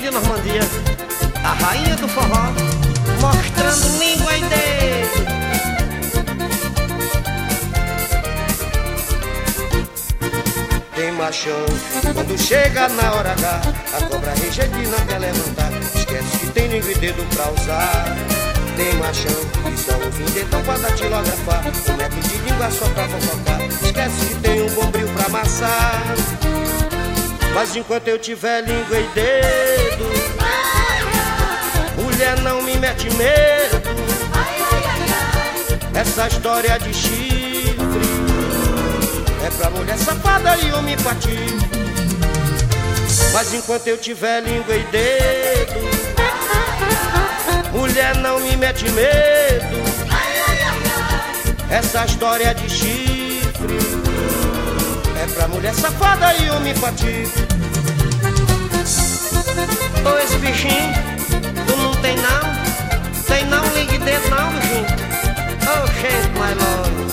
de Normandia, a rainha do forró, mostrando língua e dedo. Tem machão, quando chega na hora H, a cobra rejeita e não quer levantar. Esquece que tem língua e dedo pra usar. Tem machão, que só usa o dedão pra datilografar. Um metro de língua só pra fofocar. Esquece que tem um bombril pra amassar. Mas enquanto eu tiver língua e dedo, mulher não me mete medo. Essa história de chifre é pra mulher safada e homem patife. Mas enquanto eu tiver língua e dedo, mulher não me mete medo. Essa história de chifre é pra mulher safada e homem patife. Ô, esse bichinho, tu não tem não? Tem não língua e dedo não, bichinho? Ô, gente, mais logo.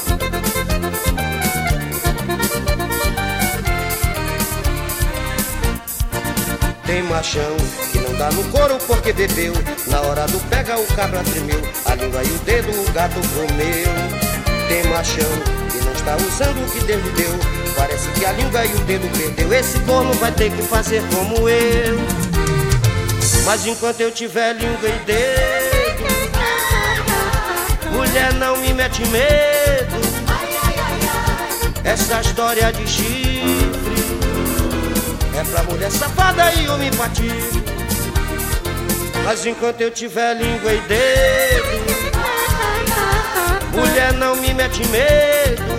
Tem machão que não dá no couro porque bebeu. Na hora do pega o cabra tremeu, a língua e o dedo o gato comeu. Tem machão que não está usando o que Deus lhe deu. Parece que a língua e o dedo perdeu. Esse corno vai ter que fazer como eu. Mas enquanto eu tiver língua e dedo, mulher não me mete medo. Essa história de chifre é pra mulher safada e homem patife. Mas enquanto eu tiver língua e dedo, mulher não me mete medo.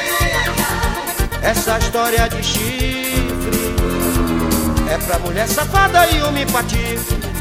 Essa história de chifre é pra mulher safada e homem patife.